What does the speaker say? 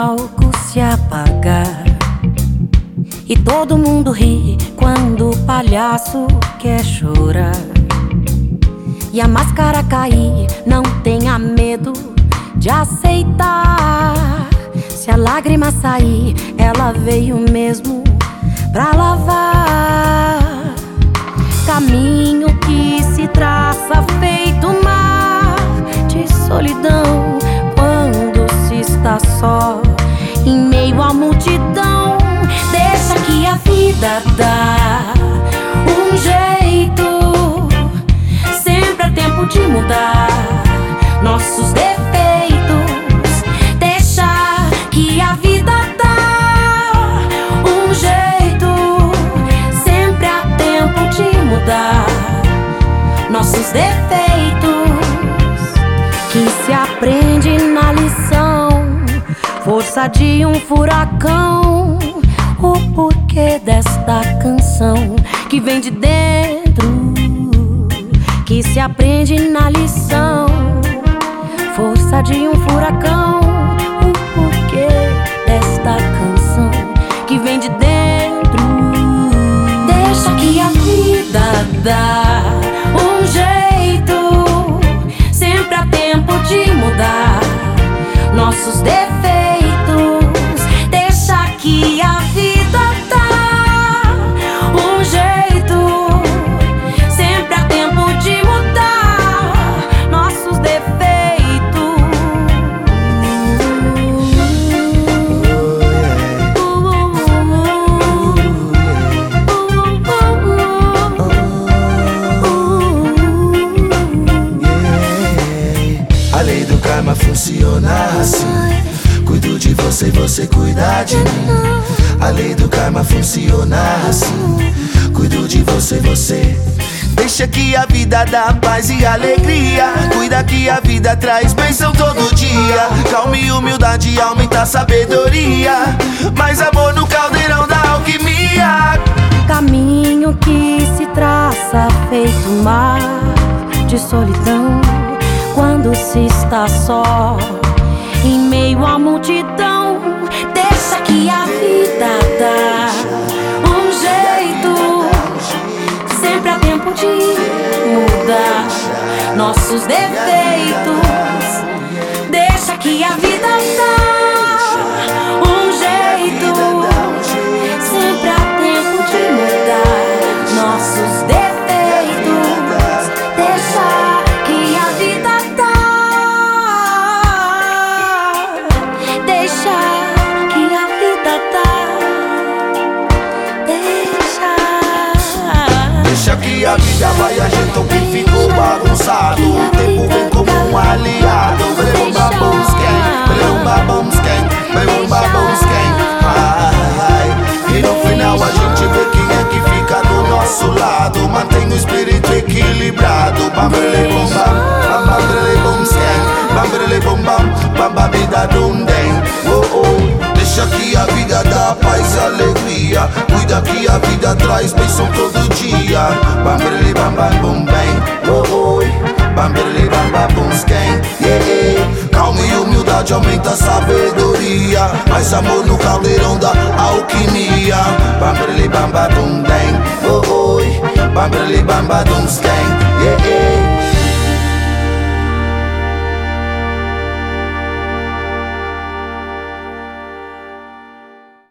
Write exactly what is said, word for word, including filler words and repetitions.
palco se apagar e todo mundo ri quando o palhaço quer chorar. E a máscara cair, não tenha medo de aceitar. Se a lágrima sair, ela veio mesmo pra lavar. Caminho que se traça feito mar de solidão, quando se está só em meio à multidão. Deixa que a vida dá um jeito, sempre é tempo de mudar nossos defeitos. Deixa que a vida dá um jeito, sempre há tempo de mudar nossos defeitos. Que se aprende na lição, força de um furacão, o porquê desta canção que vem de dentro. Que se aprende na lição, força de um furacão, o porquê desta canção que vem de dentro. Deixa que a vida dá um jeito, sempre há tempo de mudar nossos defeitos. Deixa que a vida dá um jeito, sempre há tempo de mudar nossos defeitos. A lei do karma funciona assim: cuido de você, você cuida de mim. A lei do karma funciona assim: cuido de você, você. Deixa que a vida dá paz e alegria, cuida que a vida traz bênção todo dia. Calma e humildade aumenta a sabedoria, mais amor no caldeirão da alquimia. Caminho que se traça feito mar de solidão, quando se está só em meio à multidão. Deixa que a vida dá um jeito, sempre há tempo de mudar nossos defeitos. Deixa que a vida dá um jeito, sempre há tempo de mudar nossos defeitos. Deixa que a vida dá, deixa que a vida dá, deixa. Deixa que a vida vai, ajeita o que ficou bagunçado. O tempo vem como um aliado. Belumba Bumsken, Belumba Bumsken, Belumba Bumsken. E no final a gente vê quem é que fica do nosso lado. Mantém o espírito equilibrado. Bambrele bum bam, bambrele bumsken, bambrele bum bam, bamba vida dum dem. Oh oh. Deixa que a vida dá paz e alegria, cuida que a vida traz bênção todo dia. Bambrele bam bam bum bem, oh oi. Bambrele bam bam bumsken, yeah yeah. Calma e humildade aumenta a sabedoria, mais amor no caldeirão da alquimia. Bambrele bam bam bum bem, oh oi. Bambrele bam bam bumsken.